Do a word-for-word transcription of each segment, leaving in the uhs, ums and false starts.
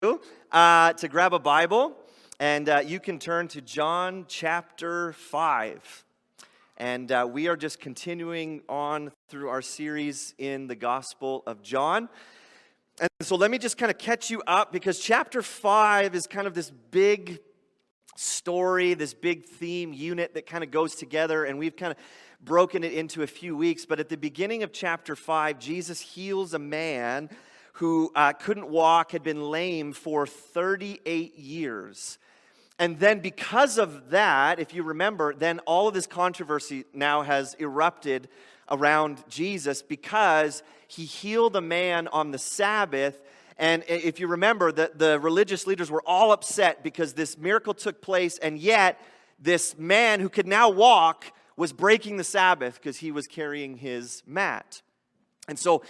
uh, to grab a Bible, and uh, you can turn to John chapter five. And uh, we are just continuing on through our series in the Gospel of John. And so let me just kind of catch you up, because chapter five is kind of this big story, this big theme unit that kind of goes together, and we've kind of broken it into a few weeks. But at the beginning of chapter five, Jesus heals a man who uh, couldn't walk, had been lame for thirty-eight years. And then because of that, if you remember, then all of this controversy now has erupted around Jesus because he healed a man on the Sabbath. And if you remember, the, the religious leaders were all upset because this miracle took place, and yet this man who could now walk was breaking the Sabbath because he was carrying his mat. And so,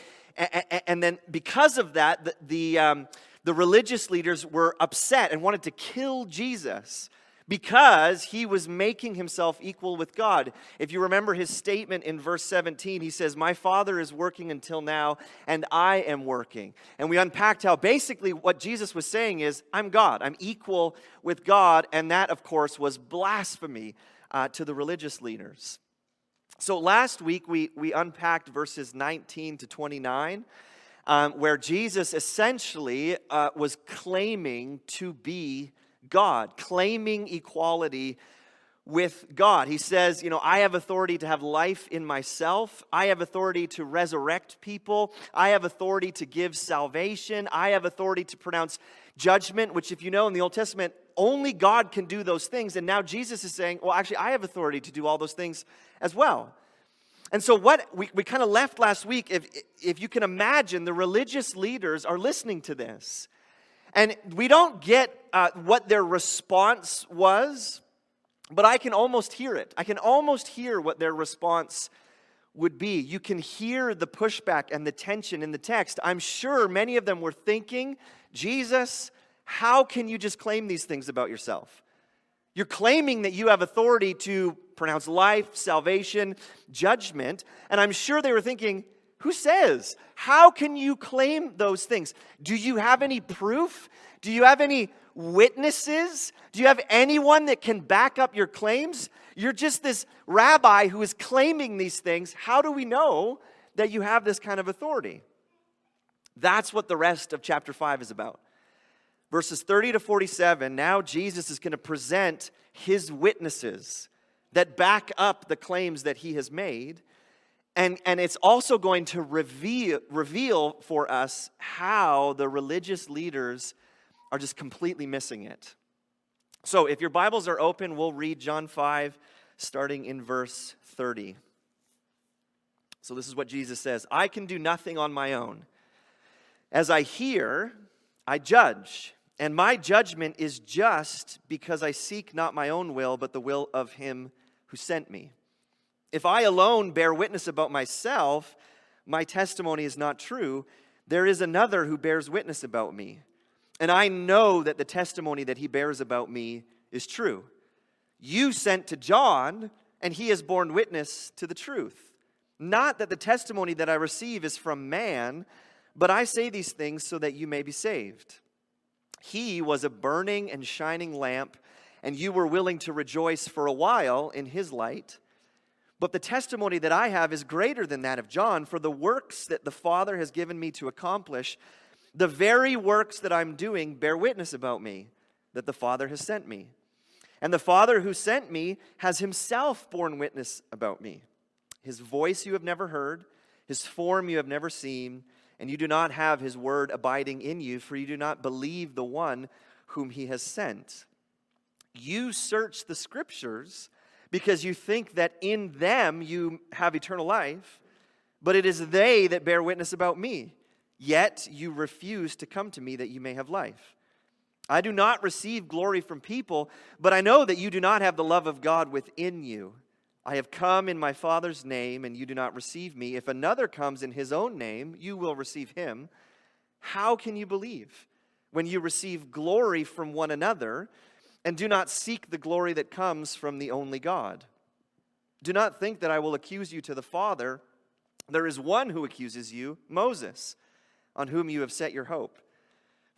and then because of that, the, the, um, the religious leaders were upset and wanted to kill Jesus because he was making himself equal with God. If you remember his statement in verse seventeen, he says, "My Father is working until now, and I am working." And we unpacked how basically what Jesus was saying is, I'm God, I'm equal with God, and that, of course, was blasphemy uh, to the religious leaders. So last week, we, we unpacked verses nineteen to twenty-nine, um, where Jesus essentially uh, was claiming to be God, claiming equality with God. He says, you know, I have authority to have life in myself. I have authority to resurrect people. I have authority to give salvation. I have authority to pronounce judgment, which, if you know, in the Old Testament, only God can do those things. And now Jesus is saying, well, actually, I have authority to do all those things as well. And so what we, we kind of left last week, if, if you can imagine, the religious leaders are listening to this. And we don't get uh, what their response was, but I can almost hear it. I can almost hear what their response would be. You can hear the pushback and the tension in the text. I'm sure many of them were thinking, Jesus, how can you just claim these things about yourself? You're claiming that you have authority to pronounce life, salvation, judgment. And I'm sure they were thinking, who says? How can you claim those things? Do you have any proof? Do you have any witnesses? Do you have anyone that can back up your claims? You're just this rabbi who is claiming these things. How do we know that you have this kind of authority? That's what the rest of chapter five is about. Verses thirty to forty-seven, now Jesus is going to present his witnesses that back up the claims that he has made. And, and it's also going to reveal, reveal for us how the religious leaders are just completely missing it. So if your Bibles are open, we'll read John five, starting in verse thirty. So this is what Jesus says, "I can do nothing on my own. As I hear, I judge. And my judgment is just because I seek not my own will, but the will of him who sent me. If I alone bear witness about myself, my testimony is not true. There is another who bears witness about me. And I know that the testimony that he bears about me is true. You sent to John, and he has borne witness to the truth. Not that the testimony that I receive is from man, but I say these things so that you may be saved. He was a burning and shining lamp, and you were willing to rejoice for a while in his light. But the testimony that I have is greater than that of John, for the works that the Father has given me to accomplish, the very works that I'm doing bear witness about me, that the Father has sent me. And the Father who sent me has himself borne witness about me. His voice you have never heard, his form you have never seen, and you do not have his word abiding in you, for you do not believe the one whom he has sent. You search the scriptures because you think that in them you have eternal life, but it is they that bear witness about me. Yet you refuse to come to me that you may have life. I do not receive glory from people, but I know that you do not have the love of God within you. I have come in my Father's name, and you do not receive me. If another comes in his own name, you will receive him. How can you believe when you receive glory from one another and do not seek the glory that comes from the only God? Do not think that I will accuse you to the Father. There is one who accuses you, Moses, on whom you have set your hope.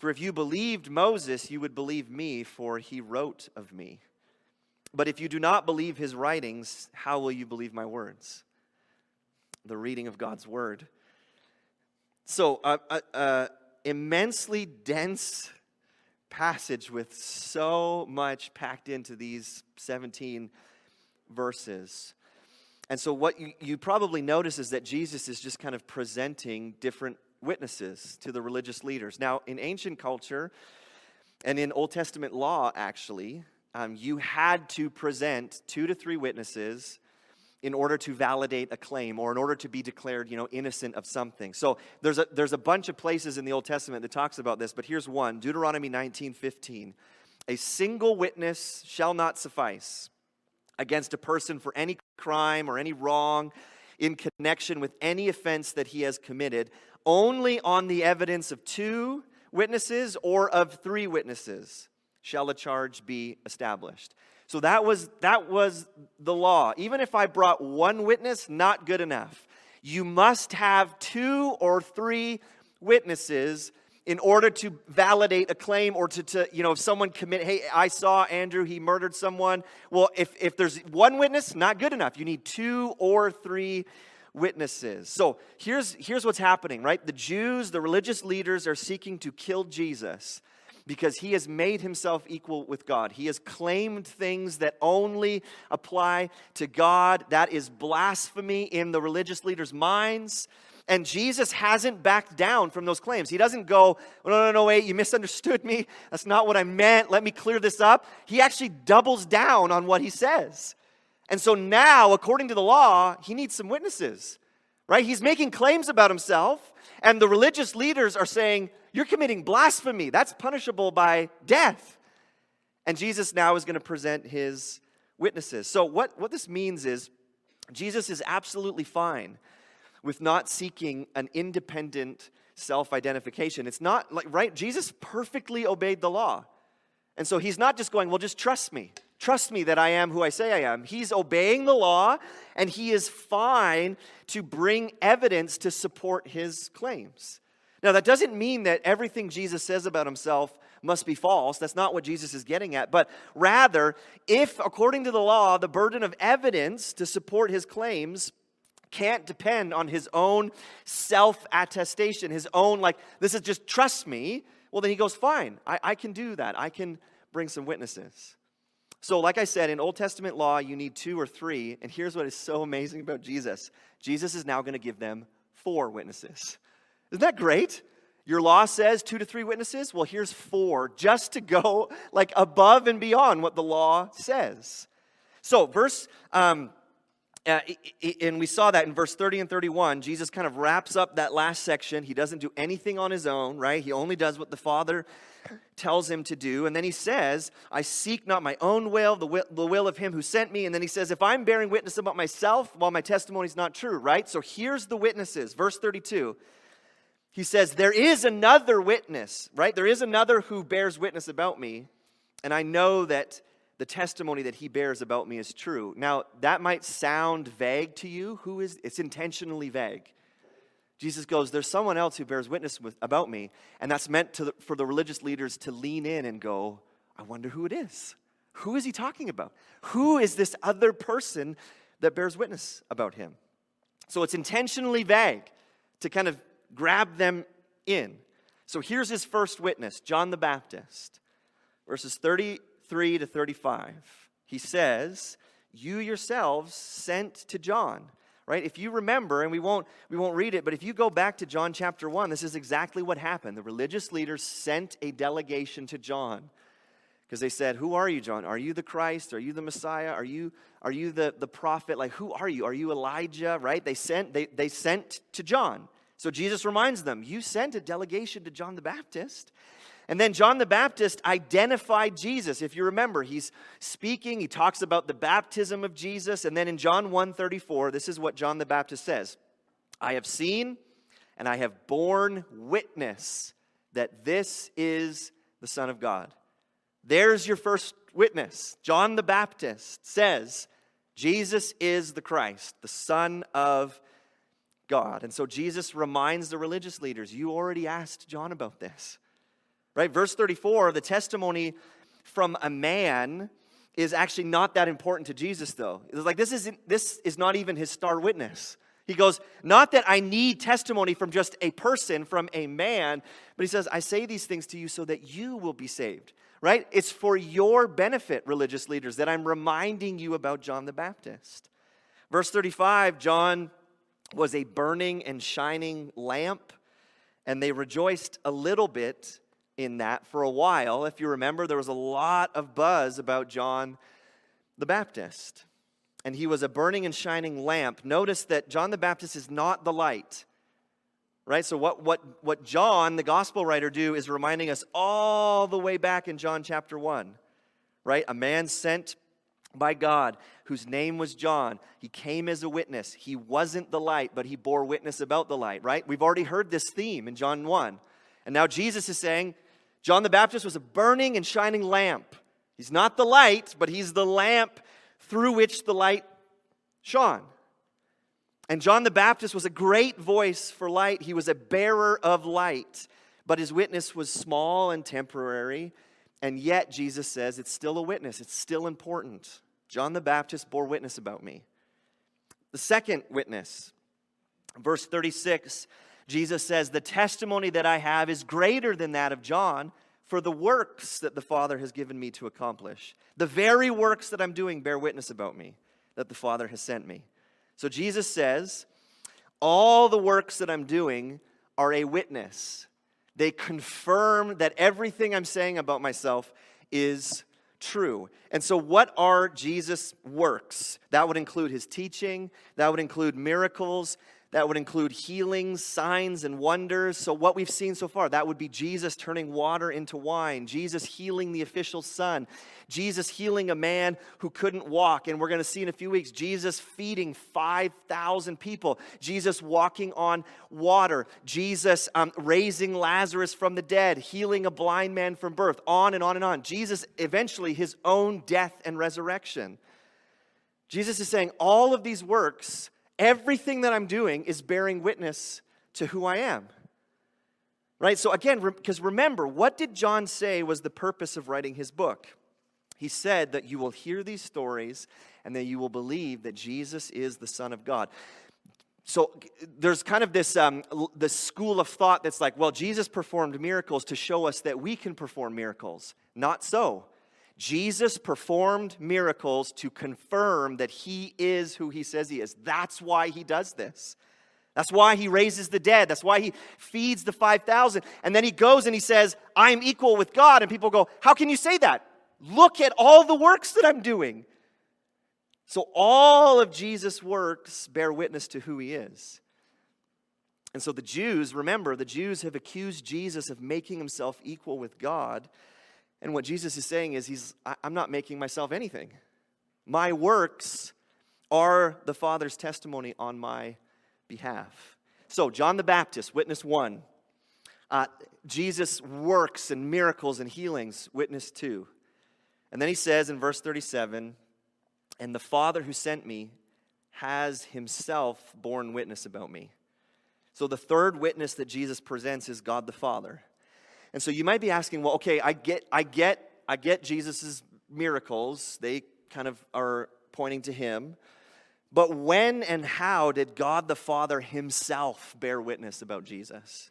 For if you believed Moses, you would believe me, for he wrote of me. But if you do not believe his writings, how will you believe my words?" The reading of God's word. So, a uh, uh, uh, immensely dense passage with so much packed into these seventeen verses. And so what you, you probably notice is that Jesus is just kind of presenting different witnesses to the religious leaders. Now, in ancient culture and in Old Testament law, actually, um, you had to present two to three witnesses in order to validate a claim or in order to be declared, you know, innocent of something. So there's a, there's a bunch of places in the Old Testament that talks about this, but here's one, Deuteronomy nineteen fifteen. "A single witness shall not suffice against a person for any crime or any wrong in connection with any offense that he has committed. Only on the evidence of two witnesses or of three witnesses shall a charge be established." So that was that was the law. Even if I brought one witness, not good enough. You must have two or three witnesses in order to validate a claim, or to, to you know, if someone commit, hey, I saw Andrew, he murdered someone. Well, if, if there's one witness, not good enough. You need two or three witnesses. So here's, here's what's happening, right? The Jews, the religious leaders, are seeking to kill Jesus because he has made himself equal with God. He has claimed things that only apply to God. That is blasphemy in the religious leaders' minds. And Jesus hasn't backed down from those claims. He doesn't go, no, no, no, wait, you misunderstood me. That's not what I meant. Let me clear this up. He actually doubles down on what he says. And so now, according to the law, he needs some witnesses, right? He's making claims about himself, and the religious leaders are saying, you're committing blasphemy. That's punishable by death. And Jesus now is going to present his witnesses. So what, what this means is Jesus is absolutely fine with not seeking an independent self-identification. It's not like, right? Jesus perfectly obeyed the law. And so he's not just going, well, just trust me. Trust me that I am who I say I am. He's obeying the law, and he is fine to bring evidence to support his claims. Now, that doesn't mean that everything Jesus says about himself must be false. That's not what Jesus is getting at. But rather, if, according to the law, the burden of evidence to support his claims can't depend on his own self-attestation, his own, like, this is just trust me, well, then he goes, fine, I, I can do that. I can bring some witnesses. So like I said, in Old Testament law, you need two or three, and here's what is so amazing about Jesus. Jesus is now going to give them four witnesses. Isn't that great? Your law says two to three witnesses? Well, here's four, just to go, like, above and beyond what the law says. So, verse... Um, Uh, and we saw that in verse thirty and thirty-one. Jesus kind of wraps up that last section. He doesn't do anything on his own, right? He only does what the Father tells him to do. And then he says, I seek not my own will, the will, the will of him who sent me. And then he says, if I'm bearing witness about myself, well, my testimony is not true, right? So here's the witnesses. Verse thirty-two. He says, there is another witness, right? There is another who bears witness about me. And I know that the testimony that he bears about me is true. Now, that might sound vague to you. Who is, it's intentionally vague. Jesus goes, there's someone else who bears witness with, about me, and that's meant to the, for the religious leaders to lean in and go, I wonder who it is. Who is he talking about? Who is this other person that bears witness about him? So it's intentionally vague to kind of grab them in. So here's his first witness, John the Baptist, verses thirty-three to thirty-five. He says, you yourselves sent to John, right? If you remember, and we won't we won't read it, but if you go back to John chapter one, this is exactly what happened. The religious leaders sent a delegation to John because they said, who are you, John? Are you the Christ? Are you the Messiah? Are you are you the, the prophet? Like, who are you? Are you Elijah, right? They sent they, they sent to John. So Jesus reminds them, you sent a delegation to John the Baptist. And then John the Baptist identified Jesus. If you remember, he's speaking, he talks about the baptism of Jesus. And then in John one thirty-four, this is what John the Baptist says. I have seen and I have borne witness that this is the Son of God. There's your first witness. John the Baptist says, Jesus is the Christ, the Son of God. And so Jesus reminds the religious leaders, you already asked John about this. right? Verse thirty-four, the testimony from a man is actually not that important to Jesus, though. It's like this isn't this is not even his star witness. He goes, not that I need testimony from just a person, from a man, but he says, I say these things to you so that you will be saved, right? It's for your benefit, religious leaders, that I'm reminding you about John the Baptist. Verse thirty-five, John was a burning and shining lamp, and they rejoiced a little bit in that for a while. If you remember, there was a lot of buzz about John the Baptist. And he was a burning and shining lamp. Notice that John the Baptist is not the light. Right? So what, what, what John, the gospel writer, do is reminding us all the way back in John chapter one. Right? A man sent by God whose name was John. He came as a witness. He wasn't the light, but he bore witness about the light. Right? We've already heard this theme in John one. And now Jesus is saying, John the Baptist was a burning and shining lamp. He's not the light, but he's the lamp through which the light shone. And John the Baptist was a great voice for light. He was a bearer of light, but his witness was small and temporary. And yet, Jesus says, it's still a witness. It's still important. John the Baptist bore witness about me. The second witness, verse thirty-six, Jesus says, the testimony that I have is greater than that of John, for the works that the Father has given me to accomplish. The very works that I'm doing bear witness about me, that the Father has sent me. So Jesus says, all the works that I'm doing are a witness. They confirm that everything I'm saying about myself is true. And so what are Jesus' works? That would include his teaching. That would include miracles. That would include healings, signs, and wonders. So what we've seen so far, that would be Jesus turning water into wine, Jesus healing the official's son, Jesus healing a man who couldn't walk. And we're going to see in a few weeks, Jesus feeding five thousand people, Jesus walking on water, Jesus um, raising Lazarus from the dead, healing a blind man from birth, on and on and on. Jesus, eventually, his own death and resurrection. Jesus is saying all of these works, everything that I'm doing is bearing witness to who I am. Right? So again, because remember, what did John say was the purpose of writing his book? He said that you will hear these stories and that you will believe that Jesus is the Son of God. So there's kind of this um, this school of thought that's like, well, Jesus performed miracles to show us that we can perform miracles. Not so. Jesus performed miracles to confirm that he is who he says he is. That's why he does this. That's why he raises the dead. That's why he feeds the five thousand. And then he goes and he says, I am equal with God. And people go, how can you say that? Look at all the works that I'm doing. So all of Jesus' works bear witness to who he is. And so the Jews, remember, the Jews have accused Jesus of making himself equal with God. And what Jesus is saying is, he's, I'm not making myself anything. My works are the Father's testimony on my behalf. So, John the Baptist, witness one. Uh, Jesus' works and miracles and healings, witness two. And then he says in verse thirty-seven, and the Father who sent me has himself borne witness about me. So the third witness that Jesus presents is God the Father. And so you might be asking, well, okay, I get, I get, I get Jesus' miracles. They kind of are pointing to him. But when and how did God the Father himself bear witness about Jesus?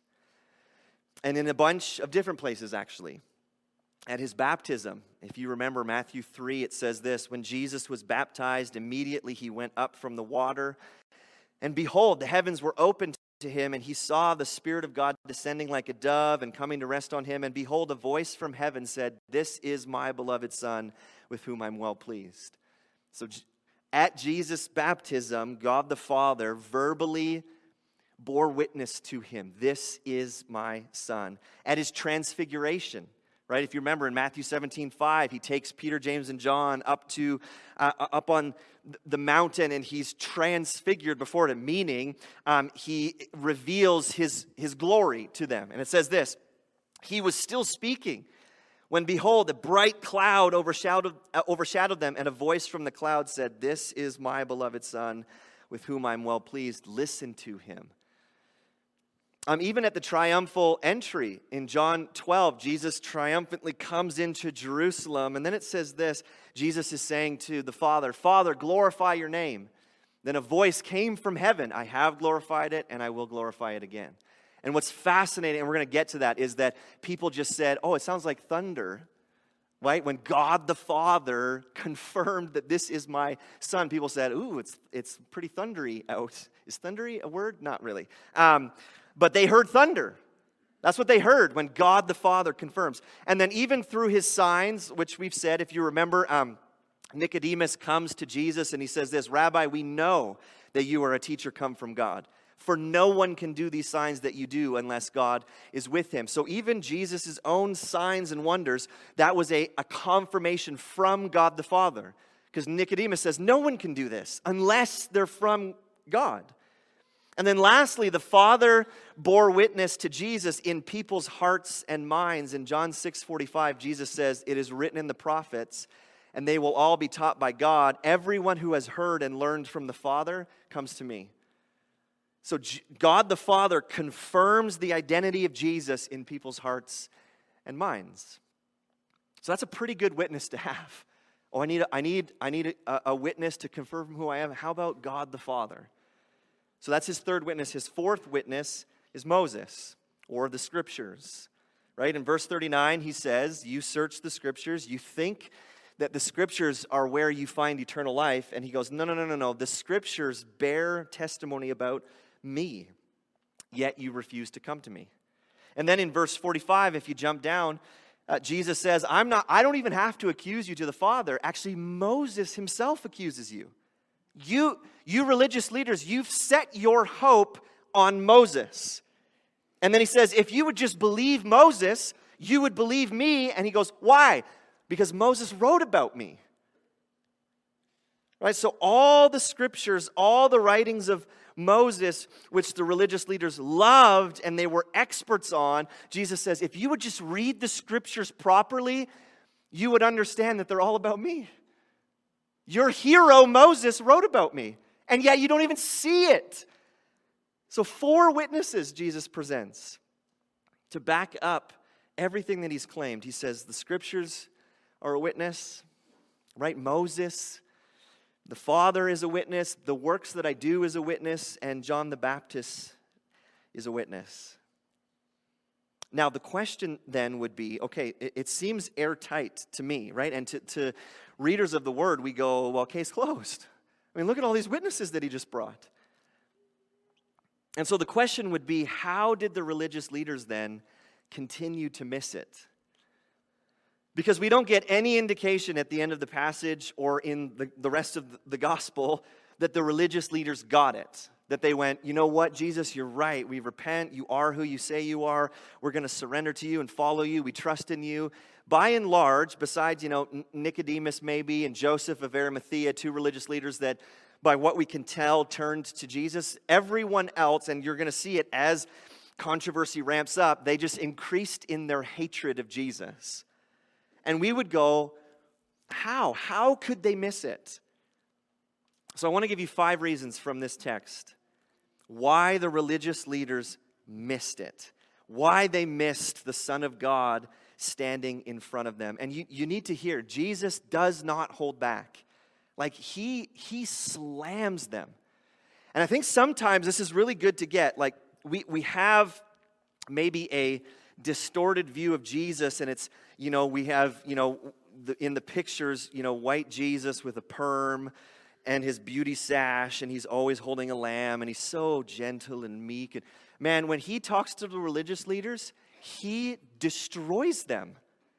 And in a bunch of different places, actually. At his baptism, if you remember Matthew three, it says this, when Jesus was baptized, immediately he went up from the water. And behold, the heavens were opened to him, and he saw the Spirit of God descending like a dove and coming to rest on him. And behold, a voice from heaven said, this is my beloved Son, with whom I'm well pleased. So at Jesus' baptism, God the Father verbally bore witness to him. This is my Son. At his transfiguration, right? If you remember in Matthew seventeen five, he takes Peter, James, and John up to uh, up on the mountain, and he's transfigured before them, meaning um, he reveals his, his glory to them. And it says this, he was still speaking when, behold, a bright cloud overshadowed, uh, overshadowed them, and a voice from the cloud said, this is my beloved Son, with whom I'm well pleased. Listen to him. Um, even at the triumphal entry in John twelve, Jesus triumphantly comes into Jerusalem. And then it says this, Jesus is saying to the Father, Father, glorify your name. Then a voice came from heaven, I have glorified it and I will glorify it again. And what's fascinating, and we're going to get to that, is that people just said, oh, it sounds like thunder. Right? When God the Father confirmed that this is my son, people said, ooh, it's it's pretty thundery out. Is thundery a word? Not really. Um, but they heard thunder. That's what they heard when God the Father confirms. And then even through his signs, which we've said, if you remember, um, Nicodemus comes to Jesus and he says this, Rabbi, we know that you are a teacher come from God. For no one can do these signs that you do unless God is with him. So even Jesus' own signs and wonders, that was a, a confirmation from God the Father. Because Nicodemus says, no one can do this unless they're from God. And then lastly, the Father bore witness to Jesus in people's hearts and minds. In John six forty-five, Jesus says, it is written in the prophets, and they will all be taught by God. Everyone who has heard and learned from the Father comes to me. So God the Father confirms the identity of Jesus in people's hearts and minds. So that's a pretty good witness to have. Oh, I need a, I need, I need a, a witness to confirm who I am. How about God the Father? So that's his third witness. His fourth witness is Moses, or the Scriptures. Right? In verse thirty-nine, he says, you search the Scriptures, you think that the Scriptures are where you find eternal life. And he goes, no, no, no, no, no. The Scriptures bear testimony about me, yet you refuse to come to me. And then in verse forty-five, if you jump down, uh, Jesus says, I'm not, I don't even have to accuse you to the Father. Actually, Moses himself accuses you. You, you religious leaders, you've set your hope on Moses. And then he says, if you would just believe Moses, you would believe me. And he goes, why? Because Moses wrote about me. Right? So all the Scriptures, all the writings of Moses, which the religious leaders loved and they were experts on, Jesus says, if you would just read the Scriptures properly, you would understand that they're all about me. Your hero, Moses, wrote about me, and yet you don't even see it. So four witnesses Jesus presents to back up everything that he's claimed. He says the Scriptures are a witness, right? Moses, the Father is a witness, the works that I do is a witness, and John the Baptist is a witness. Now, the question then would be, okay, it, it seems airtight to me, right? And to, to readers of the Word, we go, well, case closed. I mean, look at all these witnesses that he just brought. And so the question would be, how did the religious leaders then continue to miss it? Because we don't get any indication at the end of the passage or in the, the rest of the gospel that the religious leaders got it. That they went, you know what, Jesus, you're right. We repent. You are who you say you are. We're going to surrender to you and follow you. We trust in you. By and large, besides, you know, Nicodemus maybe and Joseph of Arimathea, two religious leaders that, by what we can tell, turned to Jesus, everyone else, and you're going to see it as controversy ramps up, they just increased in their hatred of Jesus. And we would go, how? How could they miss it? So I want to give you five reasons from this text why the religious leaders missed it, why they missed the Son of God standing in front of them. And you, you need to hear, Jesus does not hold back. Like, he, he slams them. And I think sometimes this is really good to get. Like, we, we have maybe a distorted view of Jesus, and it's, you know, we have, you know, the, in the pictures, you know, white Jesus with a perm and his beauty sash, and he's always holding a lamb, and he's so gentle and meek. And man, when he talks to the religious leaders, he destroys them.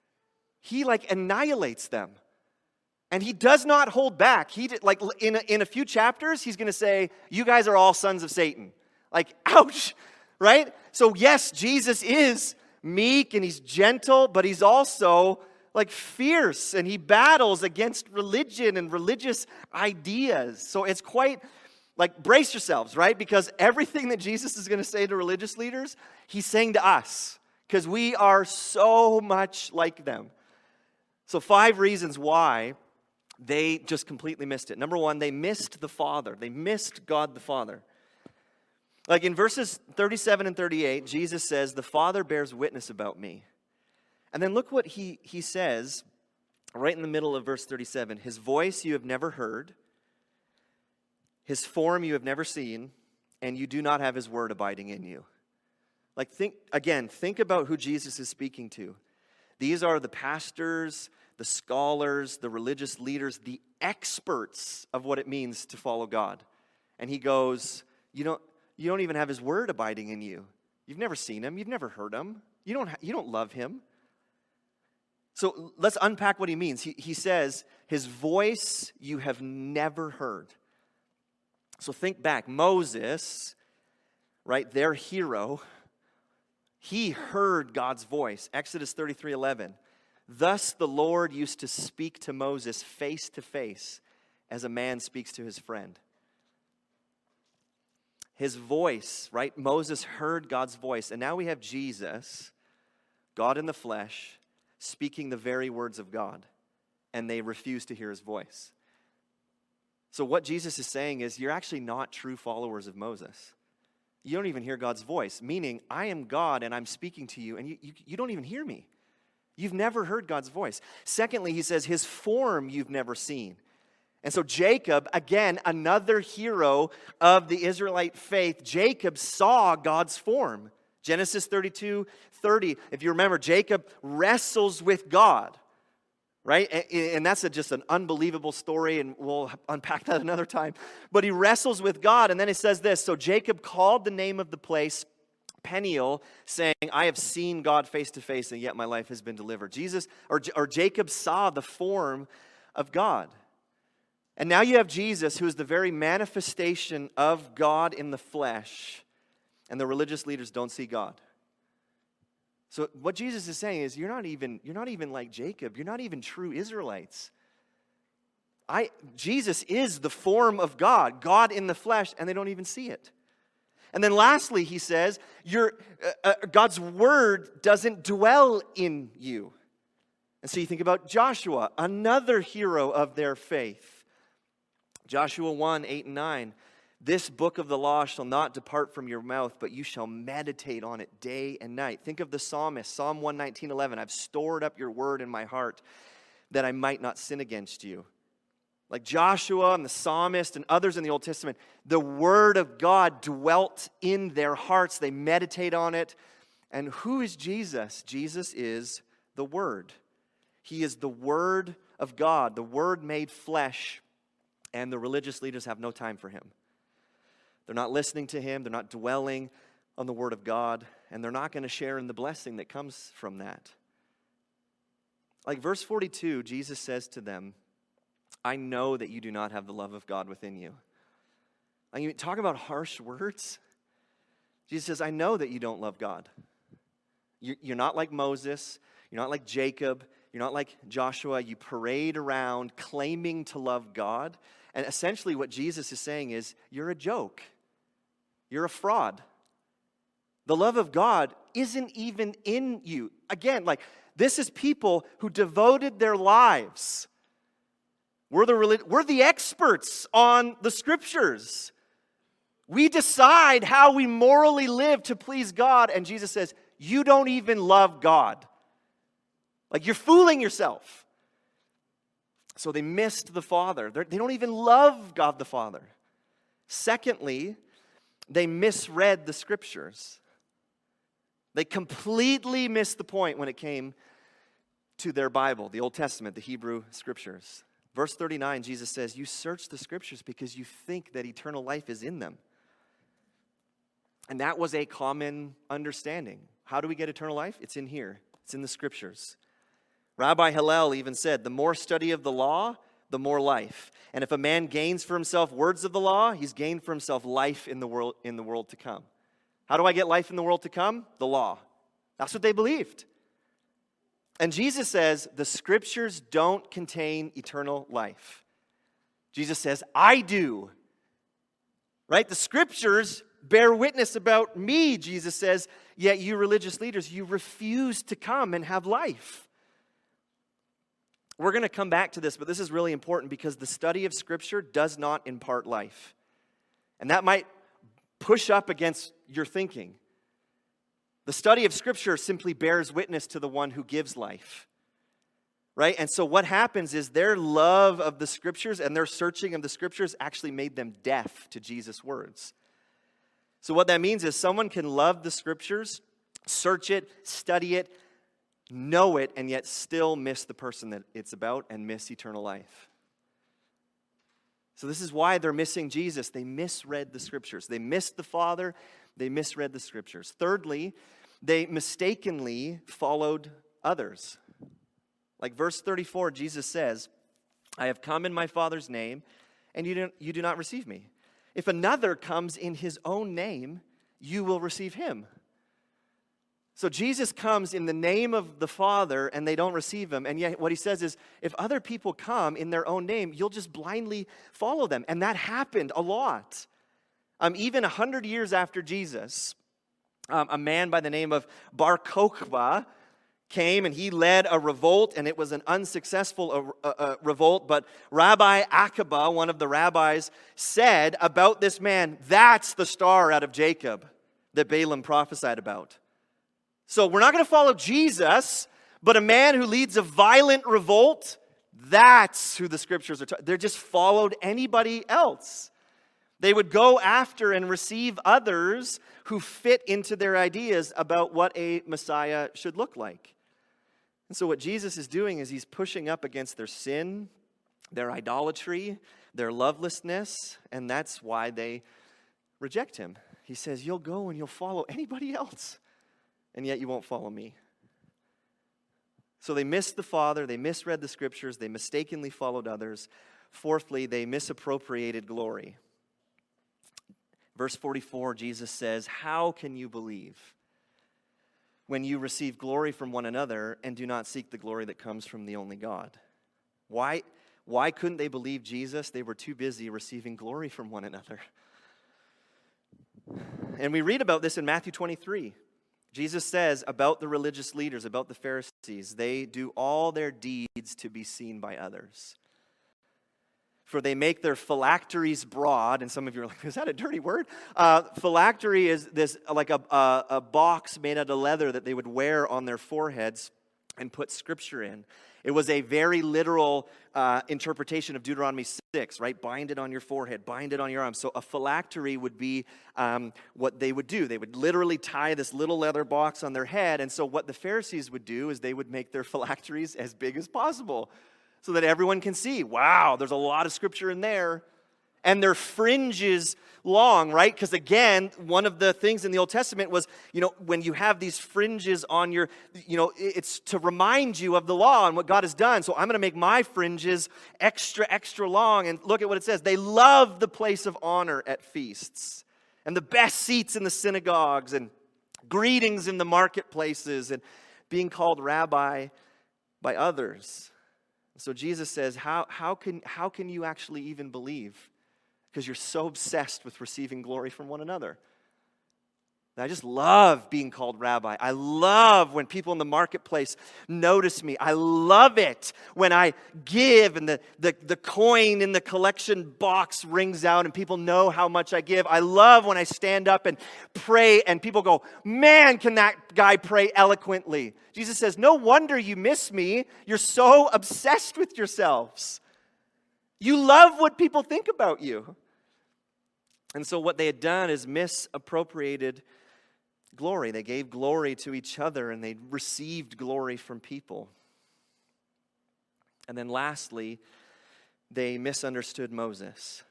He, like, annihilates them. And he does not hold back. He did, like, in a, in a few chapters, he's going to say, you guys are all sons of Satan. Like, ouch, right? So yes, Jesus is meek and he's gentle, but he's also like fierce, and he battles against religion and religious ideas. So it's quite like, brace yourselves, right? Because everything that Jesus is going to say to religious leaders, he's saying to us, because we are so much like them. So five reasons why they just completely missed it. Number one, they missed the Father. They missed God the Father. Like in verses thirty-seven and thirty-eight, Jesus says, the Father bears witness about me. And then look what he, he says right in the middle of verse thirty-seven. His voice you have never heard, his form you have never seen, and you do not have his word abiding in you. Like think, again, think about who Jesus is speaking to. These are the pastors, the scholars, the religious leaders, the experts of what it means to follow God. And he goes, you don't, you don't even have his word abiding in you. You've never seen him. You've never heard him. You don't, ha- you don't love him. So let's unpack what he means. He, he says, his voice you have never heard. So think back. Moses, right, their hero, he heard God's voice. Exodus thirty-three eleven. Thus the Lord used to speak to Moses face to face as a man speaks to his friend. His voice, right? Moses heard God's voice. And now we have Jesus, God in the flesh, speaking the very words of God. And they refuse to hear his voice. So what Jesus is saying is, you're actually not true followers of Moses. You don't even hear God's voice. Meaning, I am God and I'm speaking to you and you, you, you don't even hear me. You've never heard God's voice. Secondly, he says, his form you've never seen. And so Jacob, again, another hero of the Israelite faith, Jacob saw God's form. Genesis thirty-two thirty, if you remember, Jacob wrestles with God, right? And that's a, just an unbelievable story, and we'll unpack that another time. But he wrestles with God, and then it says this, so Jacob called the name of the place Peniel, saying, I have seen God face to face, and yet my life has been delivered. Jesus, or, or Jacob saw the form of God. And now you have Jesus, who is the very manifestation of God in the flesh, and the religious leaders don't see God. So what Jesus is saying is, you're not even, you're not even like Jacob. You're not even true Israelites. I, Jesus is the form of God, God in the flesh, and they don't even see it. And then lastly, he says, your, uh, uh, God's word doesn't dwell in you. And so you think about Joshua, another hero of their faith. Joshua one, eight and nine. This book of the law shall not depart from your mouth, but you shall meditate on it day and night. Think of the psalmist, Psalm one nineteen, eleven. I've stored up your word in my heart that I might not sin against you. Like Joshua and the psalmist and others in the Old Testament, the word of God dwelt in their hearts. They meditate on it. And who is Jesus? Jesus is the Word. He is the Word of God, the Word made flesh. And the religious leaders have no time for him. They're not listening to him. They're not dwelling on the Word of God. And they're not going to share in the blessing that comes from that. Like verse forty-two, Jesus says to them, I know that you do not have the love of God within you. I mean, talk about harsh words. Jesus says, I know that you don't love God. You're not like Moses. You're not like Jacob. You're not like Joshua. You parade around claiming to love God. And essentially what Jesus is saying is, you're a joke. You're a fraud. The love of God isn't even in you. Again, like, this is people who devoted their lives. We're the, we're the experts on the Scriptures. We decide how we morally live to please God. And Jesus says, you don't even love God. Like, you're fooling yourself. So they missed the Father. They're, they don't even love God the Father. Secondly, they misread the Scriptures. They completely missed the point when it came to their Bible, the Old Testament, the Hebrew Scriptures. Verse thirty-nine, Jesus says, you search the Scriptures because you think that eternal life is in them. And that was a common understanding. How do we get eternal life? It's in here. It's in the Scriptures. Rabbi Hillel even said, the more study of the law, the more life. And if a man gains for himself words of the law, he's gained for himself life in the world, in the world to come. How do I get life in the world to come? The law. That's what they believed. And Jesus says, the Scriptures don't contain eternal life. Jesus says, I do. Right? The Scriptures bear witness about me, Jesus says, yet you religious leaders, you refuse to come and have life. We're going to come back to this, but this is really important because the study of Scripture does not impart life. And that might push up against your thinking. The study of Scripture simply bears witness to the one who gives life. Right? And so what happens is their love of the Scriptures and their searching of the Scriptures actually made them deaf to Jesus' words. So what that means is someone can love the Scriptures, search it, study it, know it, and yet still miss the person that it's about and miss eternal life. So this is why they're missing Jesus. They misread the Scriptures. They missed the Father. They misread the Scriptures. Thirdly, they mistakenly followed others. Like verse thirty-four, Jesus says, I have come in my Father's name, and you don't, you do not receive me. If another comes in his own name, you will receive him. So Jesus comes in the name of the Father, and they don't receive him. And yet what he says is, if other people come in their own name, you'll just blindly follow them. And that happened a lot. Um, even a hundred years after Jesus, um, a man by the name of Bar Kokhba came and he led a revolt, and it was an unsuccessful uh, uh, revolt. But Rabbi Akiba, one of the rabbis, said about this man, that's the star out of Jacob that Balaam prophesied about. So we're not going to follow Jesus, but a man who leads a violent revolt, that's who the Scriptures are talking. They're just followed anybody else. They would go after and receive others who fit into their ideas about what a Messiah should look like. And so what Jesus is doing is he's pushing up against their sin, their idolatry, their lovelessness, and that's why they reject him. He says, you'll go and you'll follow anybody else, and yet you won't follow me. So they missed the Father, they misread the Scriptures, they mistakenly followed others. Fourthly, they misappropriated glory. Verse forty-four, Jesus says, how can you believe when you receive glory from one another and do not seek the glory that comes from the only God? Why, why couldn't they believe Jesus? They were too busy receiving glory from one another. And we read about this in Matthew twenty-three. Jesus says about the religious leaders, about the Pharisees, they do all their deeds to be seen by others. For they make their phylacteries broad, and some of you are like, is that a dirty word? Uh, phylactery is this like a, a, a box made out of leather that they would wear on their foreheads and put Scripture in. It was a very literal uh, interpretation of Deuteronomy six, right? Bind it on your forehead, bind it on your arm. So a phylactery would be um, what they would do. They would literally tie this little leather box on their head, and so what the Pharisees would do is they would make their phylacteries as big as possible, so that everyone can see, wow, there's a lot of Scripture in there. And their fringes long, right? Because again, one of the things in the Old Testament was, you know, when you have these fringes on your, you know, it's to remind you of the law and what God has done. So I'm going to make my fringes extra, extra long. And look at what it says. They love the place of honor at feasts and the best seats in the synagogues and greetings in the marketplaces and being called rabbi by others. So Jesus says, how, how, can, how can you actually even believe? Because you're so obsessed with receiving glory from one another. I just love being called rabbi. I love when people in the marketplace notice me. I love it when I give and the, the, the coin in the collection box rings out and people know how much I give. I love when I stand up and pray and people go, man, can that guy pray eloquently? Jesus says, no wonder you miss me. You're so obsessed with yourselves. You love what people think about you. And so what they had done is misappropriated glory. They gave glory to each other and they received glory from people. And then lastly, they misunderstood Moses.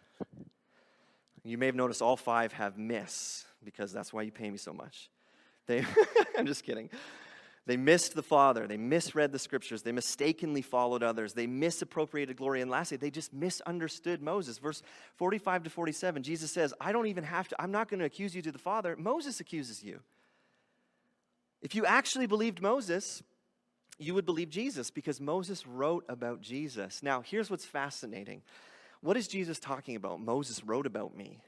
You may have noticed all five have miss, because that's why you pay me so much. They, I'm just kidding. They missed the Father. They misread the Scriptures. They mistakenly followed others. They misappropriated glory. And lastly, they just misunderstood Moses. Verse forty-five to forty-seven, Jesus says, I don't even have to, I'm not going to accuse you to the Father. Moses accuses you. If you actually believed Moses, you would believe Jesus, because Moses wrote about Jesus. Now, here's what's fascinating. What is Jesus talking about? Moses wrote about me.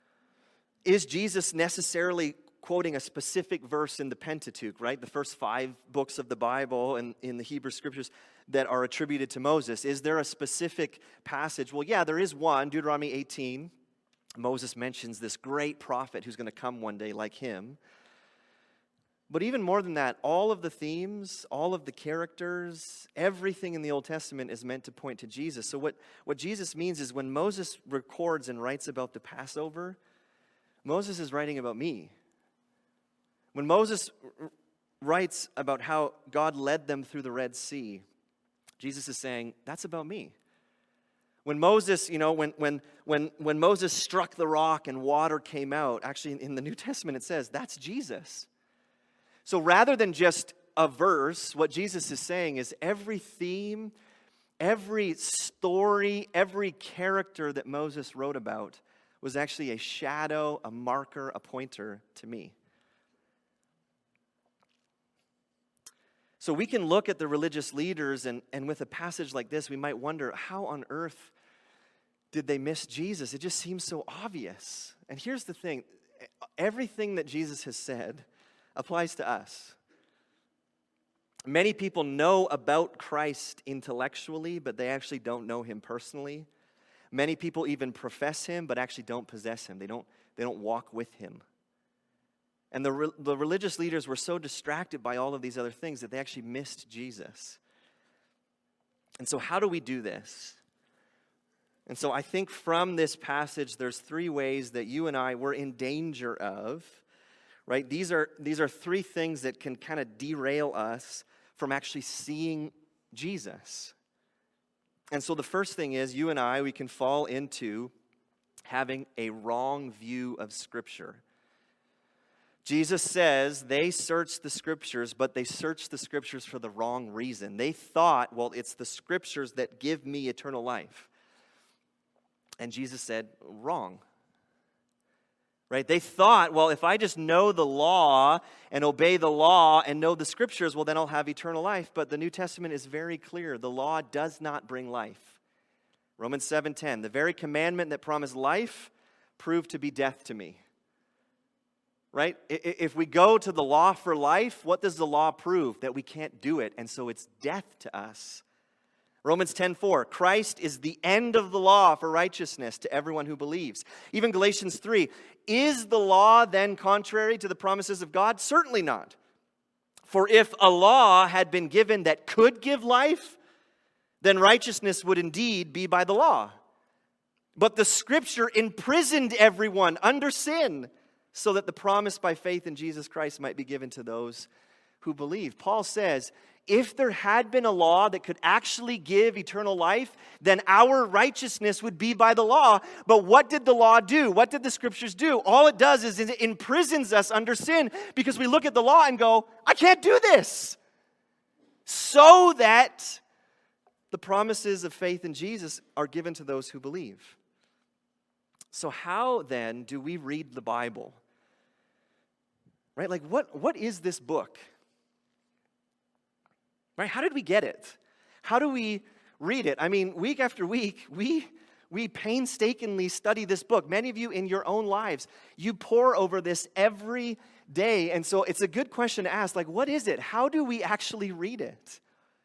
Is Jesus necessarily quoting a specific verse in the Pentateuch, right? The first five books of the Bible and in the Hebrew Scriptures that are attributed to Moses. Is there a specific passage? Well, yeah, there is one, Deuteronomy eighteen, Moses mentions this great prophet who's going to come one day like him. But even more than that, all of the themes, all of the characters, everything in the Old Testament is meant to point to Jesus. So what, what Jesus means is when Moses records and writes about the Passover, Moses is writing about me. When Moses r- writes about how God led them through the Red Sea, Jesus is saying, that's about me. When Moses, you know, when when when when Moses struck the rock and water came out, actually in the New Testament it says, that's Jesus. So rather than just a verse, what Jesus is saying is every theme, every story, every character that Moses wrote about was actually a shadow, a marker, a pointer to me. So we can look at the religious leaders, and, and with a passage like this, we might wonder, how on earth did they miss Jesus? It just seems so obvious. And here's the thing, everything that Jesus has said applies to us. Many people know about Christ intellectually, but they actually don't know him personally. Many people even profess him, but actually don't possess him. They don't, they don't walk with him. And the, re- the religious leaders were so distracted by all of these other things that they actually missed Jesus. And so how do we do this? And so I think from this passage, there's three ways that you and I were in danger of. Right? These are, these are three things that can kind of derail us from actually seeing Jesus. And so the first thing is, you and I, we can fall into having a wrong view of Scripture. Jesus says they searched the Scriptures, but they searched the Scriptures for the wrong reason. They thought, well, it's the Scriptures that give me eternal life. And Jesus said, wrong. Right? They thought, well, if I just know the law and obey the law and know the Scriptures, well, then I'll have eternal life. But the New Testament is very clear. The law does not bring life. Romans seven ten, the very commandment that promised life proved to be death to me. Right? If we go to the law for life, what does the law prove? That we can't do it, and so it's death to us. Romans ten four, Christ is the end of the law for righteousness to everyone who believes. Even Galatians three, is the law then contrary to the promises of God? Certainly not. For if a law had been given that could give life, then righteousness would indeed be by the law. But the Scripture imprisoned everyone under sin, so that the promise by faith in Jesus Christ might be given to those who believe. Paul says, if there had been a law that could actually give eternal life, then our righteousness would be by the law. But what did the law do? What did the Scriptures do? All it does is it imprisons us under sin, because we look at the law and go, I can't do this. So that the promises of faith in Jesus are given to those who believe. So how then do we read the Bible? Right? Like, what, what is this book? Right? How did we get it? How do we read it? I mean, week after week, we, we painstakingly study this book. Many of you in your own lives, you pore over this every day. And so it's a good question to ask, like, what is it? How do we actually read it?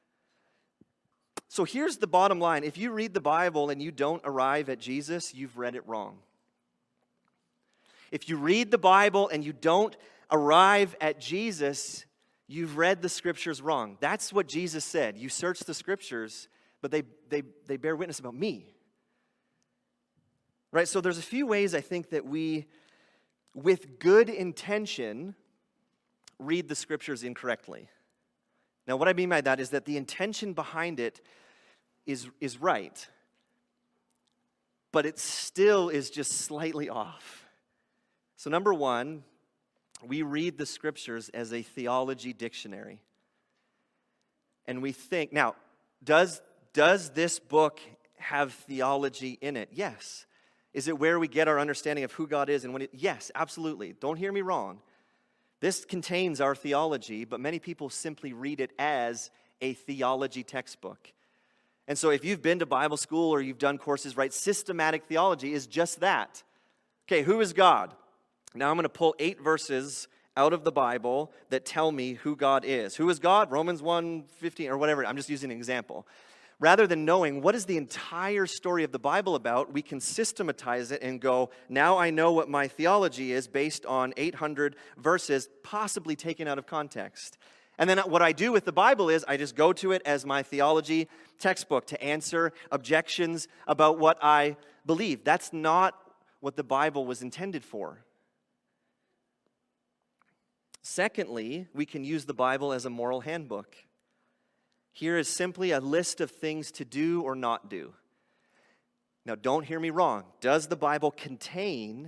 So here's the bottom line. If you read the Bible and you don't arrive at Jesus, you've read it wrong. If you read the Bible and you don't arrive at Jesus, you've read the Scriptures wrong. That's what Jesus said. You search the Scriptures, but they, they, they bear witness about me. Right? So there's a few ways I think that we, with good intention, read the Scriptures incorrectly. Now, what I mean by that is that the intention behind it is, is right, but it still is just slightly off. So number one, we read the Scriptures as a theology dictionary. And we think, now, does, does this book have theology in it? Yes. Is it where we get our understanding of who God is and when it? Yes, absolutely. Don't hear me wrong. This contains our theology, but many people simply read it as a theology textbook. And so if you've been to Bible school or you've done courses, right, systematic theology is just that. Okay, who is God? Now I'm going to pull eight verses out of the Bible that tell me who God is. Who is God? Romans one fifteen or whatever. I'm just using an example. Rather than knowing what is the entire story of the Bible about, we can systematize it and go, now I know what my theology is based on eight hundred verses, possibly taken out of context. And then what I do with the Bible is I just go to it as my theology textbook to answer objections about what I believe. That's not what the Bible was intended for. Secondly, we can use the Bible as a moral handbook. Here is simply a list of things to do or not do. Now, don't hear me wrong. Does the Bible contain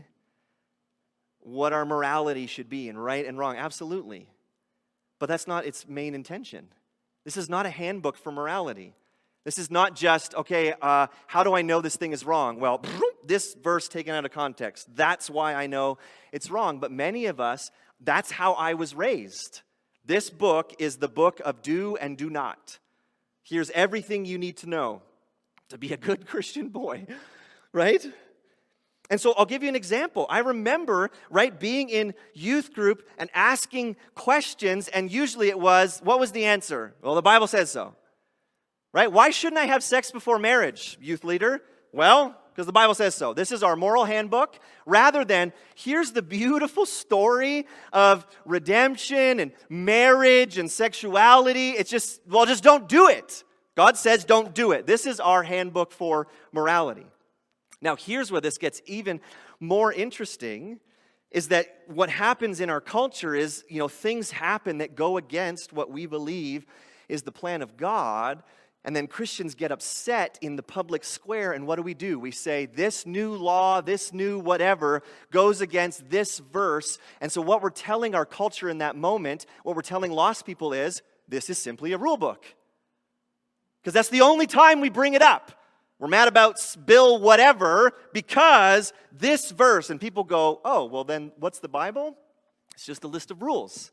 what our morality should be and right and wrong? Absolutely. But that's not its main intention. This is not a handbook for morality. This is not just, okay, uh, how do I know this thing is wrong? Well, this verse taken out of context. That's why I know it's wrong. But many of us, that's how I was raised. This book is the book of do and do not. Here's everything you need to know to be a good Christian boy, right? And so I'll give you an example. I remember, right, being in youth group and asking questions, and usually it was, what was the answer? Well, the Bible says so, right? Why shouldn't I have sex before marriage, youth leader? Well, because the Bible says so. This is our moral handbook, rather than here's the beautiful story of redemption and marriage and sexuality. It's just, well, just don't do it. God says don't do it. This is our handbook for morality. Now, here's where this gets even more interesting, is that what happens in our culture is, you know, things happen that go against what we believe is the plan of God. And then Christians get upset in the public square, and what do we do? We say, this new law, this new whatever, goes against this verse. And so what we're telling our culture in that moment, what we're telling lost people is, this is simply a rule book. Because that's the only time we bring it up. We're mad about Bill whatever because this verse, and people go, oh, well then what's the Bible? It's just a list of rules.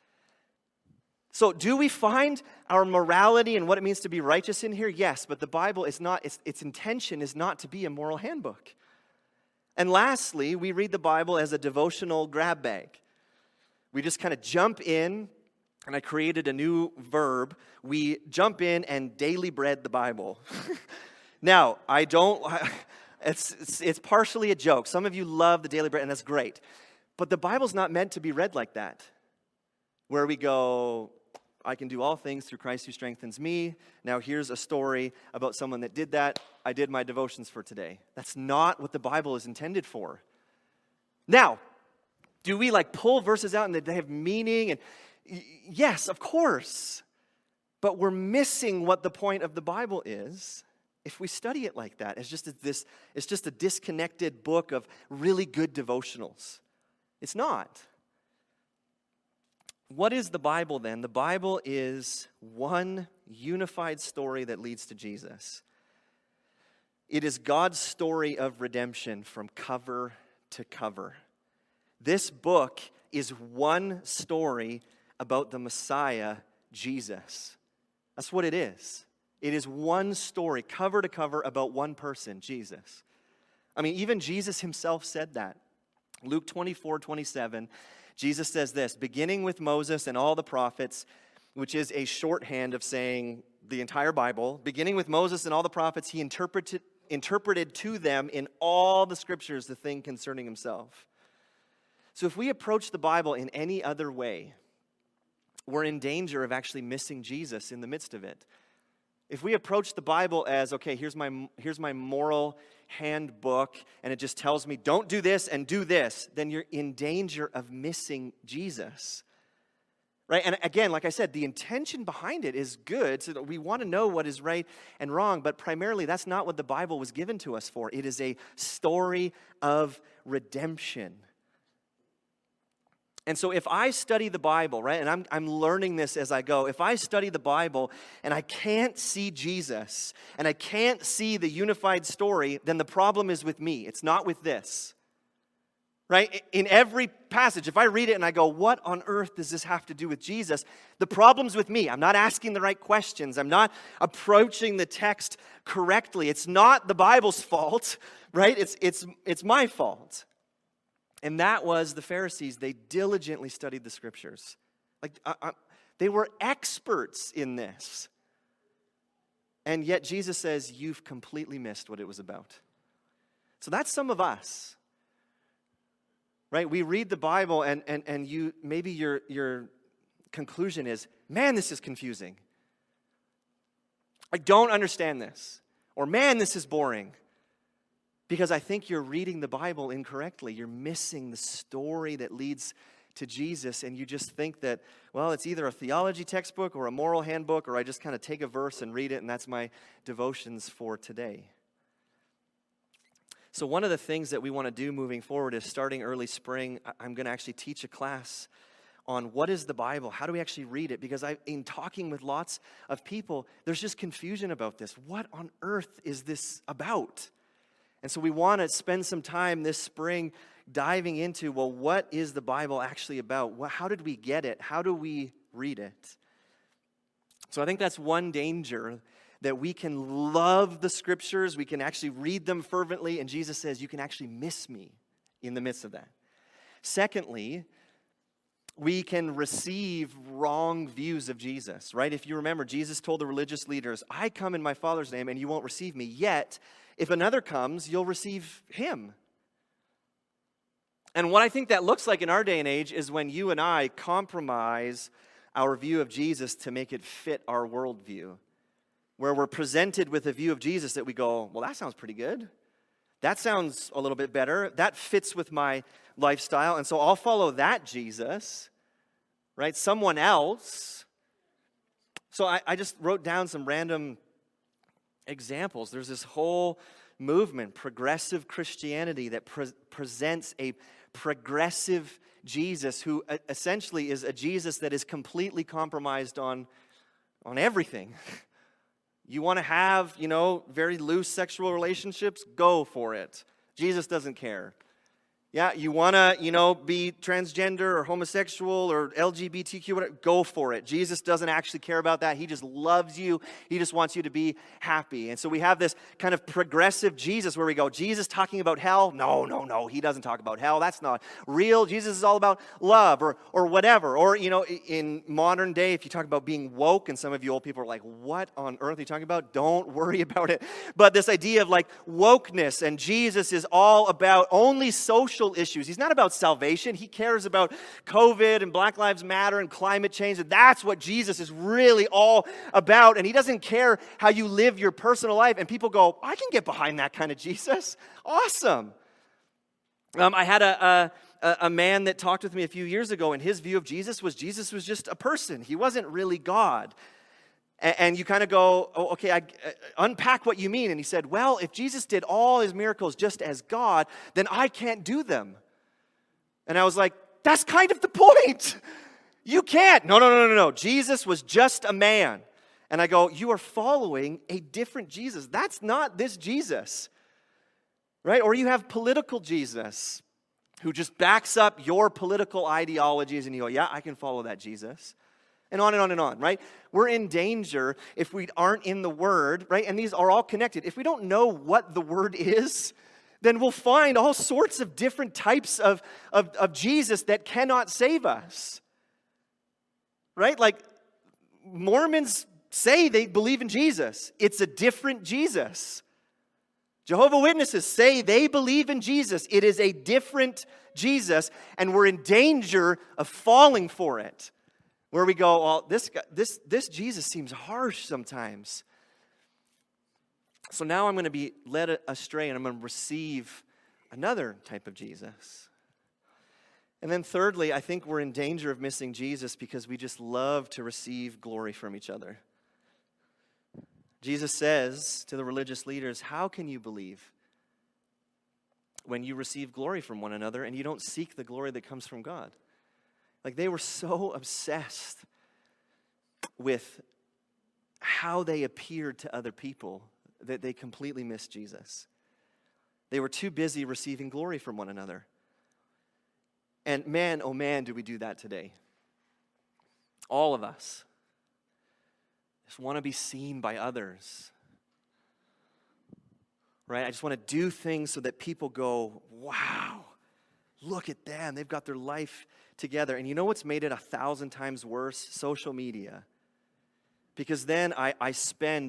So do we find our morality and what it means to be righteous in here? Yes, but the Bible is not, its, its intention is not to be a moral handbook. And lastly, we read the Bible as a devotional grab bag. We just kind of jump in, and I created a new verb. We jump in and daily bread the Bible. Now, I don't, it's, it's, it's partially a joke. Some of you love the daily bread, and that's great. But the Bible's not meant to be read like that, where we go, I can do all things through Christ who strengthens me. Now here's a story about someone that did that. I did my devotions for today. That's not what the Bible is intended for. Now, do we like pull verses out and they have meaning? And yes, of course. But we're missing what the point of the Bible is if we study it like that. It's just a, this, it's just a disconnected book of really good devotionals. It's not. What is the Bible then? The Bible is one unified story that leads to Jesus. It is God's story of redemption from cover to cover. This book is one story about the Messiah, Jesus. That's what it is. It is one story, cover to cover, about one person, Jesus. I mean, even Jesus himself said that. Luke twenty-four, twenty-seven, Jesus says this, beginning with Moses and all the prophets, which is a shorthand of saying the entire Bible, beginning with Moses and all the prophets, he interpreted, interpreted to them in all the scriptures the thing concerning himself. So if we approach the Bible in any other way, we're in danger of actually missing Jesus in the midst of it. If we approach the Bible as, okay, here's my here's my moral handbook, and it just tells me, don't do this and do this, then you're in danger of missing Jesus. Right? And again, like I said, the intention behind it is good, so that we want to know what is right and wrong, but primarily that's not what the Bible was given to us for. It is a story of redemption. And so if I study the Bible, right, and I'm, I'm learning this as I go, if I study the Bible and I can't see Jesus and I can't see the unified story, then the problem is with me. It's not with this, right? In every passage, if I read it and I go, what on earth does this have to do with Jesus? The problem's with me. I'm not asking the right questions. I'm not approaching the text correctly. It's not the Bible's fault, right? It's, it's, it's my fault. And that was the Pharisees. They diligently studied the scriptures. Like I, I, they were experts in this. And yet Jesus says, you've completely missed what it was about. So that's some of us. Right? We read the Bible and and and you maybe your your conclusion is, man, this is confusing. I don't understand this. Or man, this is boring. Because I think you're reading the Bible incorrectly. You're missing the story that leads to Jesus, and you just think that, well, it's either a theology textbook or a moral handbook, or I just kind of take a verse and read it, and that's my devotions for today. So one of the things that we want to do moving forward is, starting early spring, I'm going to actually teach a class on what is the Bible, how do we actually read it, because I, in talking with lots of people, there's just confusion about this. What on earth is this about? And so we want to spend some time this spring diving into, well, what is the Bible actually about? How did we get it? How do we read it? So I think that's one danger, that we can love the Scriptures, we can actually read them fervently, and Jesus says, you can actually miss me in the midst of that. Secondly, we can receive wrong views of Jesus, right? If you remember, Jesus told the religious leaders, I come in my Father's name and you won't receive me, yet if another comes, you'll receive him. And what I think that looks like in our day and age is when you and I compromise our view of Jesus to make it fit our worldview, where we're presented with a view of Jesus that we go, well, that sounds pretty good. That sounds a little bit better. That fits with my lifestyle, and so I'll follow that Jesus, right? Someone else. So I, I just wrote down some random examples. There's this whole movement, progressive Christianity, that pre- presents a progressive Jesus who essentially is a Jesus that is completely compromised on, on everything. You want to have, you know, very loose sexual relationships? Go for it. Jesus doesn't care. Yeah, you want to, you know, be transgender or homosexual or L G B T Q, whatever, go for it. Jesus doesn't actually care about that. He just loves you. He just wants you to be happy. And so we have this kind of progressive Jesus where we go, Jesus talking about hell? No, no, no. He doesn't talk about hell. That's not real. Jesus is all about love or or whatever. Or, you know, in modern day, if you talk about being woke, and some of you old people are like, what on earth are you talking about? Don't worry about it. But this idea of like wokeness, and Jesus is all about only social issues. He's not about salvation. He cares about COVID and Black Lives Matter and climate change. And that's what Jesus is really all about. And he doesn't care how you live your personal life. And people go, I can get behind that kind of Jesus. Awesome. Um, I had a, a, a man that talked with me a few years ago, and his view of Jesus was Jesus was just a person. He wasn't really God. And you kind of go, oh, okay, I, uh, unpack what you mean. And he said, well, if Jesus did all his miracles just as God, then I can't do them. And I was like, that's kind of the point. You can't. No, no, no, no, no. Jesus was just a man. And I go, you are following a different Jesus. That's not this Jesus. Right? Or you have political Jesus who just backs up your political ideologies, and you go, yeah, I can follow that Jesus. And on and on and on, right? We're in danger if we aren't in the Word, right? And these are all connected. If we don't know what the Word is, then we'll find all sorts of different types of, of, of Jesus that cannot save us, right? Like Mormons say they believe in Jesus. It's a different Jesus. Jehovah's Witnesses say they believe in Jesus. It is a different Jesus, and we're in danger of falling for it. Where we go, well, this, guy, this, this Jesus seems harsh sometimes. So now I'm going to be led astray, and I'm going to receive another type of Jesus. And then thirdly, I think we're in danger of missing Jesus because we just love to receive glory from each other. Jesus says to the religious leaders, how can you believe when you receive glory from one another and you don't seek the glory that comes from God? Like, they were so obsessed with how they appeared to other people that they completely missed Jesus. They were too busy receiving glory from one another. And man, oh man, do we do that today. All of us just want to be seen by others. Right? I just want to do things so that people go, wow, look at them. They've got their life together. And you know what's made it a thousand times worse? Social media. Because then I, I spend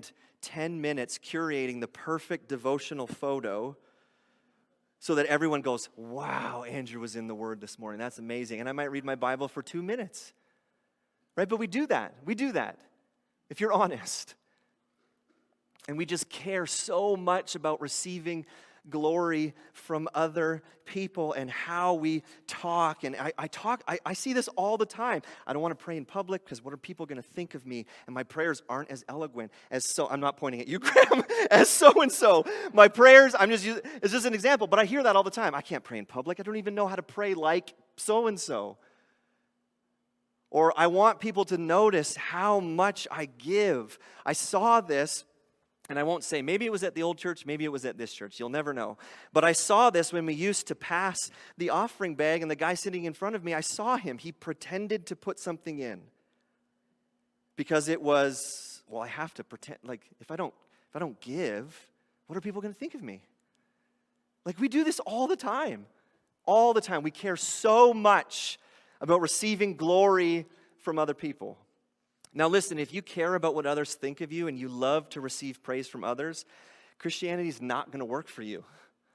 ten minutes curating the perfect devotional photo so that everyone goes, wow, Andrew was in the Word this morning. That's amazing. And I might read my Bible for two minutes. Right? But we do that. We do that, if you're honest. And we just care so much about receiving glory from other people and how we talk. And I, I talk, I, I see this all the time. I don't want to pray in public because what are people going to think of me? And my prayers aren't as eloquent as so, I'm not pointing at you, Graham, as so-and-so. My prayers, I'm just, using, it's just an example, but I hear that all the time. I can't pray in public. I don't even know how to pray like so-and-so. Or I want people to notice how much I give. I saw this. And I won't say, maybe it was at the old church, maybe it was at this church. You'll never know. But I saw this when we used to pass the offering bag, and the guy sitting in front of me, I saw him. He pretended to put something in. Because it was, well, I have to pretend, like, if I don't, if I don't give, what are people going to think of me? Like, we do this all the time. All the time. We care so much about receiving glory from other people. Now listen, if you care about what others think of you and you love to receive praise from others, Christianity is not going to work for you.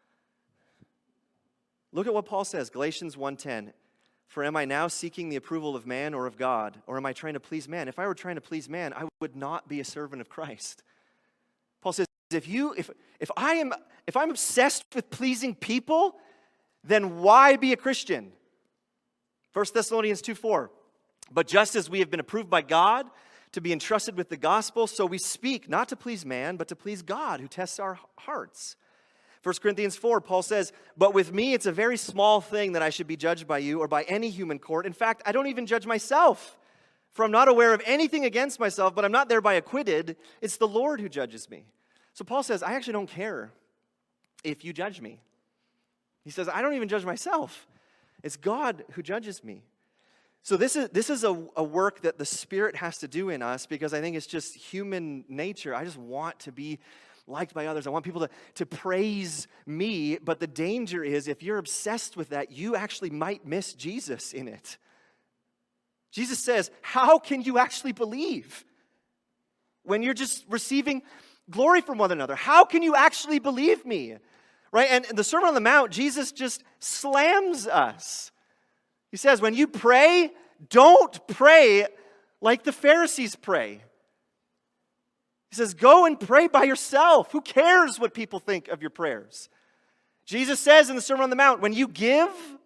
Look at what Paul says, Galatians one ten. For am I now seeking the approval of man or of God? Or am I trying to please man? If I were trying to please man, I would not be a servant of Christ. Paul says, if you if if I am if I'm obsessed with pleasing people, then why be a Christian? First Thessalonians two four. But just as we have been approved by God to be entrusted with the gospel, so we speak, not to please man, but to please God, who tests our hearts. First Corinthians four, Paul says, but with me it's a very small thing that I should be judged by you or by any human court. In fact, I don't even judge myself, for I'm not aware of anything against myself, but I'm not thereby acquitted. It's the Lord who judges me. So Paul says, I actually don't care if you judge me. He says, I don't even judge myself. It's God who judges me. So this is this is a, a work that the Spirit has to do in us because I think it's just human nature. I just want to be liked by others. I want people to, to praise me, but the danger is if you're obsessed with that, you actually might miss Jesus in it. Jesus says, how can you actually believe when you're just receiving glory from one another? How can you actually believe me? Right? And in the Sermon on the Mount, Jesus just slams us. He says, when you pray, don't pray like the Pharisees pray. He says, go and pray by yourself. Who cares what people think of your prayers? Jesus says in the Sermon on the Mount, when you give,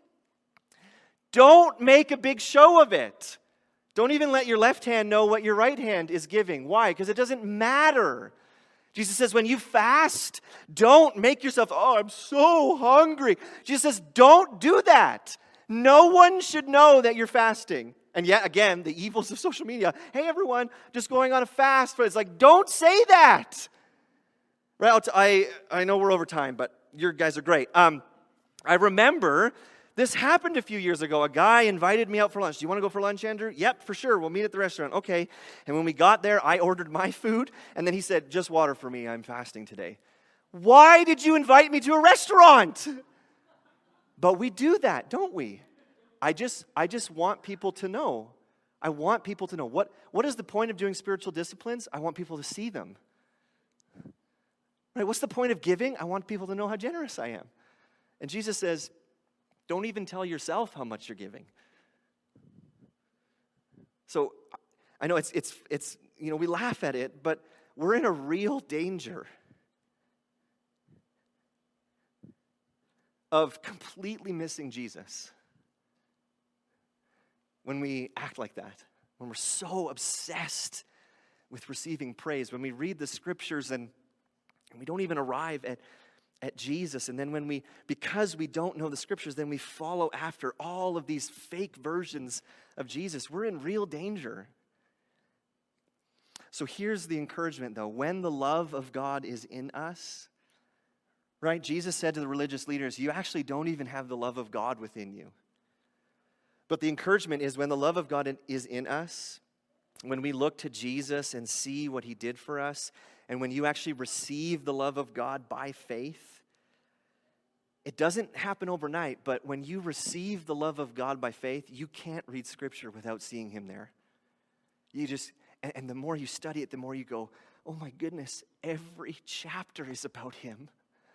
don't make a big show of it. Don't even let your left hand know what your right hand is giving. Why? Because it doesn't matter. Jesus says, when you fast, don't make yourself, oh, I'm so hungry. Jesus says, don't do that. No one should know that you're fasting. And yet, again, the evils of social media. Hey, everyone, just going on a fast. But it's like, don't say that. Right? I'll t- I, I know we're over time, but you guys are great. Um, I remember this happened a few years ago. A guy invited me out for lunch. Do you want to go for lunch, Andrew? Yep, for sure. We'll meet at the restaurant. Okay. And when we got there, I ordered my food. And then he said, just water for me. I'm fasting today. Why did you invite me to a restaurant? But we do that, don't we? I just I just want people to know. I want people to know. What, what is the point of doing spiritual disciplines? I want people to see them. Right? What's the point of giving? I want people to know how generous I am. And Jesus says, don't even tell yourself how much you're giving. So I know it's it's it's you know, we laugh at it, but we're in a real danger of completely missing Jesus when we act like that, when we're so obsessed with receiving praise, when we read the scriptures and, and we don't even arrive at, at Jesus, and then when we, because we don't know the scriptures, then we follow after all of these fake versions of Jesus, we're in real danger. So here's the encouragement though, when the love of God is in us, right? Jesus said to the religious leaders, you actually don't even have the love of God within you. But the encouragement is when the love of God is in us, when we look to Jesus and see what he did for us, and when you actually receive the love of God by faith, it doesn't happen overnight, but when you receive the love of God by faith, you can't read Scripture without seeing him there. You just, and, and the more you study it, the more you go, oh my goodness, every chapter is about him.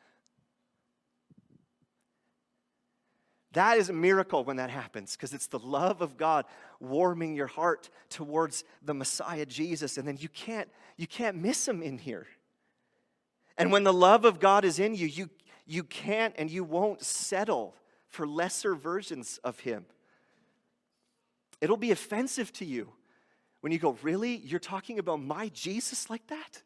That is a miracle when that happens, because it's the love of God warming your heart towards the Messiah, Jesus, and then you can't, you can't miss him in here. And when the love of God is in you, you, you can't and you won't settle for lesser versions of him. It'll be offensive to you when you go, really? You're talking about my Jesus like that?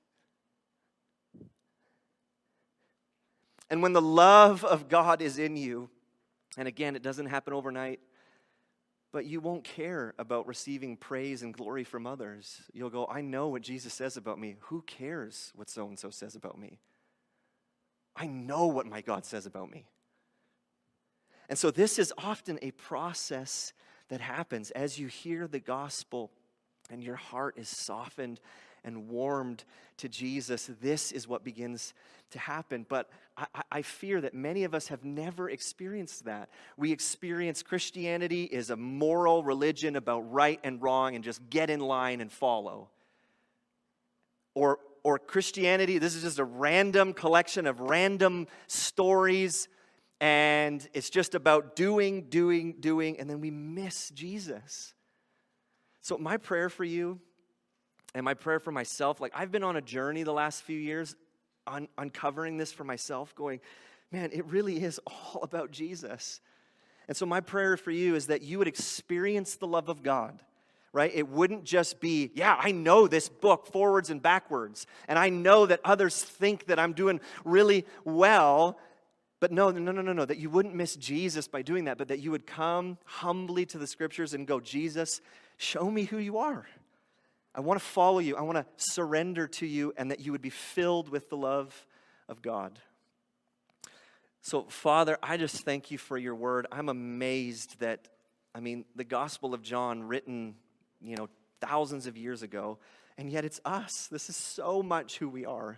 And when the love of God is in you, and again, it doesn't happen overnight, but you won't care about receiving praise and glory from others. You'll go, I know what Jesus says about me. Who cares what so-and-so says about me? I know what my God says about me. And so this is often a process that happens as you hear the gospel and your heart is softened and warmed to Jesus. This is what begins to happen. But I, I fear that many of us have never experienced that. We experience Christianity is a moral religion about right and wrong and just get in line and follow. Or, or Christianity, this is just a random collection of random stories, and it's just about doing, doing, doing, and then we miss Jesus. So my prayer for you, and my prayer for myself, like I've been on a journey the last few years un- uncovering this for myself, going, man, it really is all about Jesus. And so my prayer for you is that you would experience the love of God, right? It wouldn't just be, yeah, I know this book forwards and backwards, and I know that others think that I'm doing really well, but no, no, no, no, no, that you wouldn't miss Jesus by doing that, but that you would come humbly to the scriptures and go, Jesus, show me who you are. I want to follow you. I want to surrender to you, and that you would be filled with the love of God. So, Father, I just thank you for your word. I'm amazed that, I mean, the Gospel of John written, you know, thousands of years ago, and yet it's us. This is so much who we are.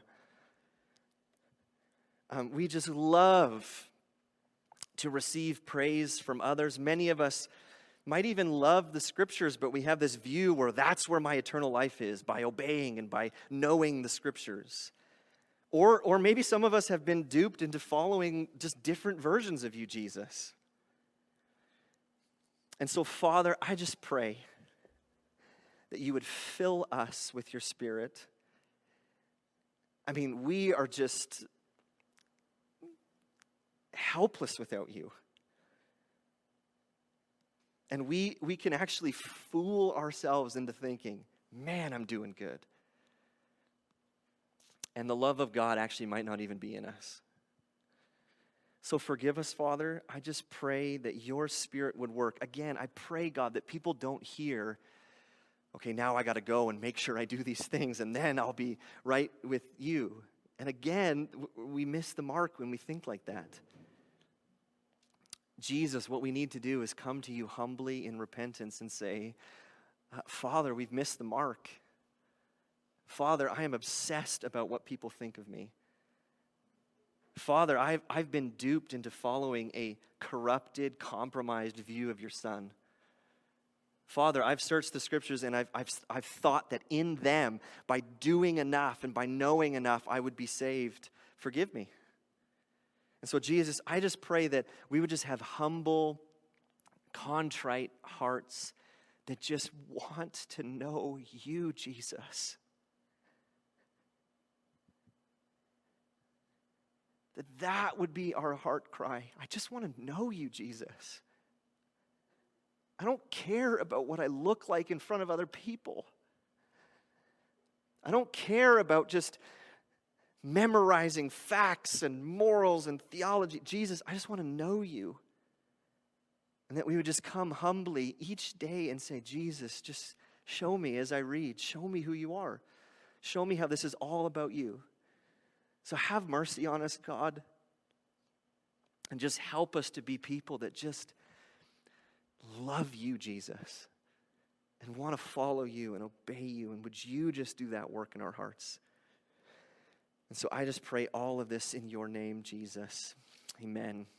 Um, we just love to receive praise from others. Many of us might even love the scriptures, but we have this view where that's where my eternal life is, by obeying and by knowing the scriptures. Or, or maybe some of us have been duped into following just different versions of you, Jesus. And so, Father, I just pray that you would fill us with your Spirit. I mean, we are just helpless without you. And we, we can actually fool ourselves into thinking, man, I'm doing good. And the love of God actually might not even be in us. So forgive us, Father. I just pray that your Spirit would work. Again, I pray, God, that people don't hear, okay, now I got to go and make sure I do these things, and then I'll be right with you. And again, we miss the mark when we think like that. Jesus, what we need to do is come to you humbly in repentance and say, uh, Father, we've missed the mark. Father, I am obsessed about what people think of me. Father, I've, I've been duped into following a corrupted, compromised view of your Son. Father, I've searched the scriptures and I've, I've, I've thought that in them, by doing enough and by knowing enough, I would be saved. Forgive me. And so, Jesus, I just pray that we would just have humble, contrite hearts that just want to know you, Jesus. That that would be our heart cry. I just want to know you, Jesus. I don't care about what I look like in front of other people. I don't care about just memorizing facts and morals and theology. Jesus, I just want to know you. And that we would just come humbly each day and say, Jesus, just show me as I read. Show me who you are. Show me how this is all about you. So have mercy on us, God. And just help us to be people that just love you, Jesus. And want to follow you and obey you. And would you just do that work in our hearts? And so I just pray all of this in your name, Jesus. Amen.